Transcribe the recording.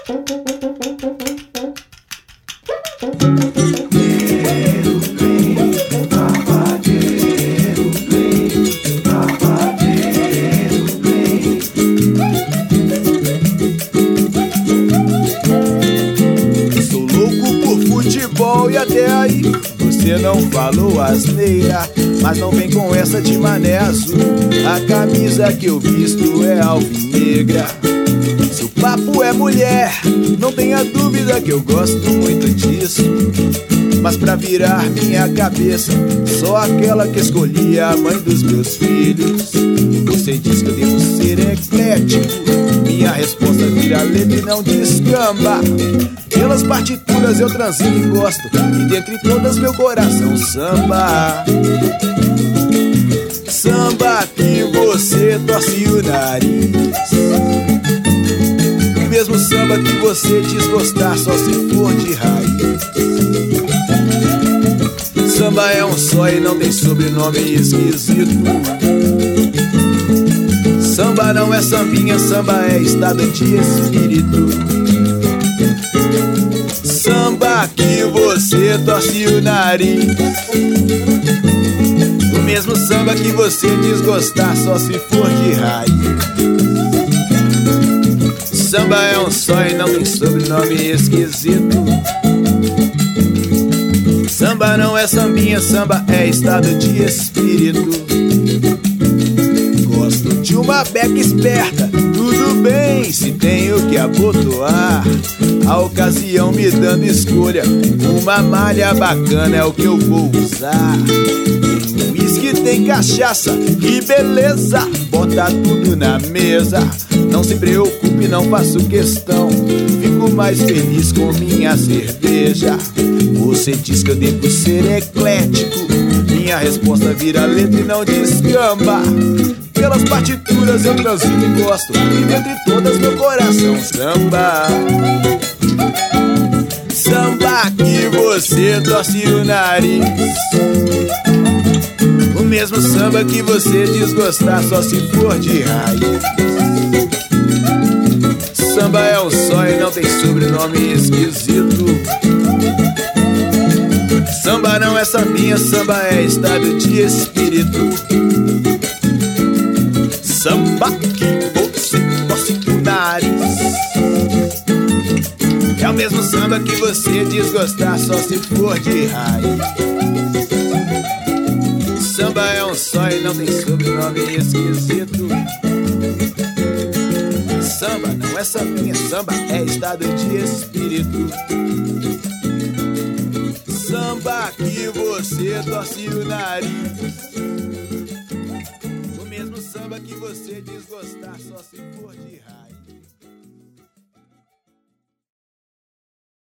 Sou louco por futebol e até aí você não falou asneira, mas não vem com essa de mané azul. A camisa que eu visto é alvinegra. Se o papo é mulher, não tenha dúvida que eu gosto muito disso. Mas pra virar minha cabeça, só aquela que escolhi a mãe dos meus filhos. Você diz que eu devo ser eclético, minha resposta vira letra e não descamba. Pelas partituras eu transito e gosto, e dentre todas meu coração samba. Samba que você torce o nariz, o mesmo samba que você diz gostar só se for de raiz. Samba é um só e não tem sobrenome esquisito. Samba não é sambinha, samba é estado de espírito. Samba que você torce o nariz, o mesmo samba que você diz gostar só se for de raiz. Samba é um só e não tem sobrenome esquisito. Samba não é sambinha, samba é estado de espírito. Gosto de uma beca esperta, tudo bem se tenho que abotoar. A ocasião me dando escolha, uma malha bacana é o que eu vou usar. Tem uísque, tem cachaça, que beleza, bota tudo na mesa. Não se preocupe, não faço questão, fico mais feliz com minha cerveja. Você diz que eu devo ser eclético, minha resposta vira letra e não descamba. Pelas partituras eu transito e gosto, e dentre todas meu coração samba. Samba que você torce o nariz, o mesmo samba que você diz gostar só se for de raiz. Samba é um só e não tem sobrenome esquisito. Samba não é sambinha, samba é estado de espírito. Samba que você torce o nariz, é o mesmo samba que você diz gostar só se for de raiz. Samba é um só e não tem sobrenome esquisito. Samba não é sambinha, samba é estado de espírito. Samba que você torce o nariz, o mesmo samba que você diz gostar só se for de raiz.